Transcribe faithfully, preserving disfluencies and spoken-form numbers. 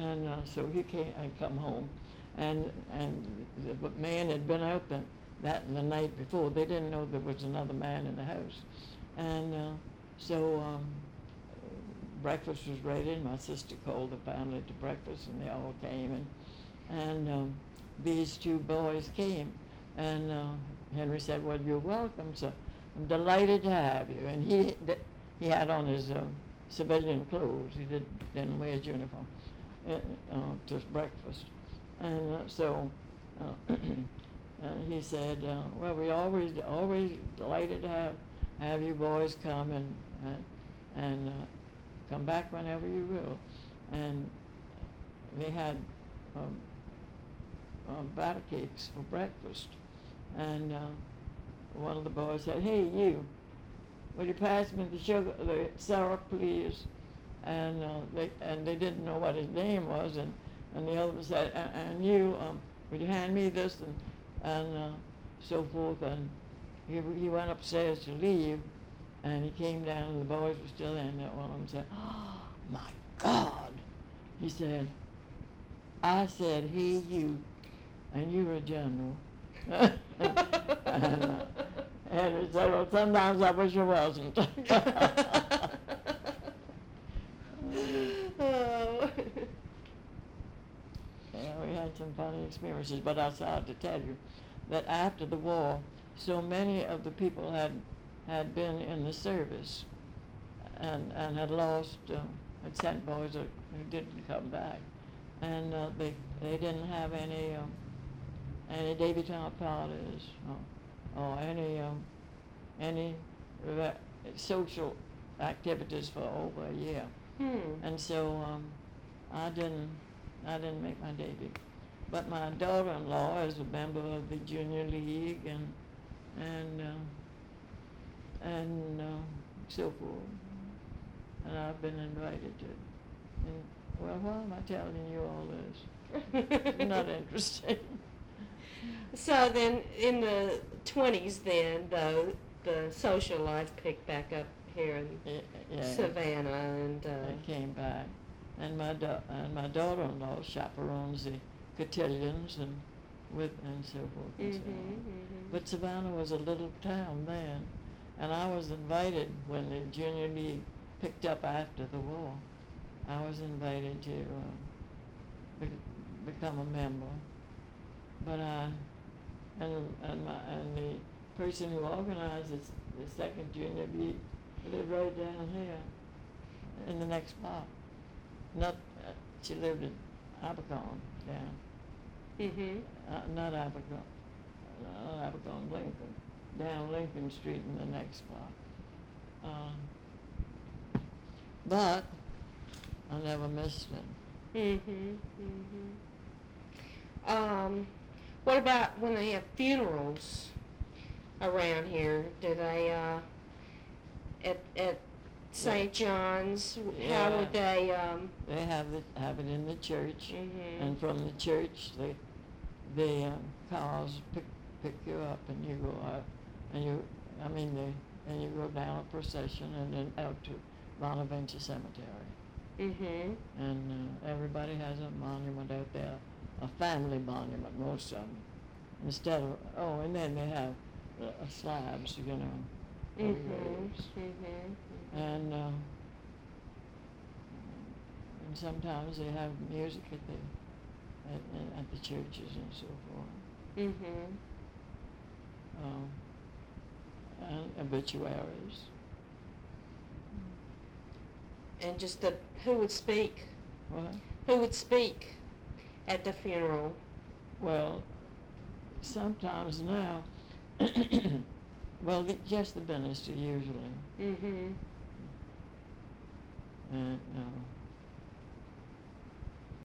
and uh, so he came and come home, and and the man had been out the, that the night before. They didn't know there was another man in the house, and uh, so um, breakfast was ready. And my sister called the family to breakfast, and they all came, and and um, these two boys came, and uh, Henry said, "Well, you're welcome, so I'm delighted to have you." And he he had on his uh, civilian clothes. He did, didn't wear his uniform uh, uh, to breakfast. And uh, so uh, uh, he said, uh, well, we always always delighted to have, have you boys come and, uh, and uh, come back whenever you will. And they had um, uh, batter cakes for breakfast. And uh, one of the boys said, "Hey, you, will you pass me the sugar, the syrup, please?" And uh, they and they didn't know what his name was, and, and the other one said, "And you, um, will you hand me this?" and and uh, so forth. And he he went upstairs to leave, and he came down, and the boys were still in there. One of them said, "Oh my God!" He said, "I said, hey you, and you're a general." and, uh, and he said, "Well, sometimes I wish I wasn't." Oh. Yeah, we had some funny experiences, but I started to tell you that after the war, so many of the people had had been in the service and and had lost, uh, had sent boys that, who didn't come back, and uh, they they didn't have any um, any debutante parties or, or any um, any re- social activities for over a year. Hmm. And so um, I didn't, I didn't make my debut. But my daughter-in-law is a member of the junior league and and uh, and uh, so forth. And I've been invited to. And, well, why am I telling you all this? It's not interesting. So then, in the twenties, then though, the social life picked back up here in Yeah, yeah. Savannah, and uh, I came back, and my da- and my daughter-in-law chaperones the cotillions and with and so forth and mhm, so on. mhm. But Savannah was a little town then, and I was invited when the junior league picked up after the war. I was invited to uh, be- become a member, but I and and my and the person who organized this, the second junior league lived right down here in the next block. Not uh, she lived in Abercorn down. Mhm. Uh, not Abercorn, not Abercorn, Lincoln, down Lincoln Street in the next block. Um, but I never missed it. Mhm. Mhm. Um, what about when they have funerals around here? Do they uh, at at Saint John's? Yeah. How would they? Um, They have it have it in the church, mhm. and from the church, they the um, cars pick pick you up, and you go out, and you I mean they and you go down a procession and then out to Bonaventure Cemetery. Mhm. And uh, everybody has a monument out there, a family monument, most of them. Instead of, oh, and then they have uh, slabs, you know, for Mhm. graves. Mhm. And, uh, and sometimes they have music at the, at, at the churches and so forth. Mhm. Um, and obituaries. And just the who would speak? What? Who would speak at the funeral? Well, sometimes now, well, the, just the minister usually. Mhm. And, uh,